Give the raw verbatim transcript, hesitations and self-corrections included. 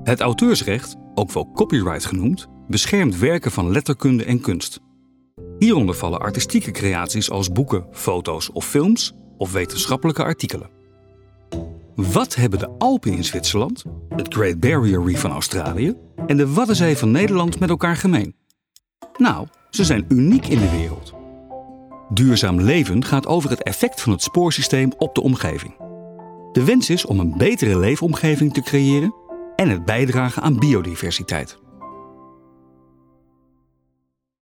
Het auteursrecht, ook wel copyright genoemd, beschermt werken van letterkunde en kunst. Hieronder vallen artistieke creaties als boeken, foto's of films of wetenschappelijke artikelen. Wat hebben de Alpen in Zwitserland, het Great Barrier Reef van Australië en de Waddenzee van Nederland met elkaar gemeen? Nou, ze zijn uniek in de wereld. Duurzaam leven gaat over het effect van het spoorsysteem op de omgeving. De wens is om een betere leefomgeving te creëren en het bijdragen aan biodiversiteit.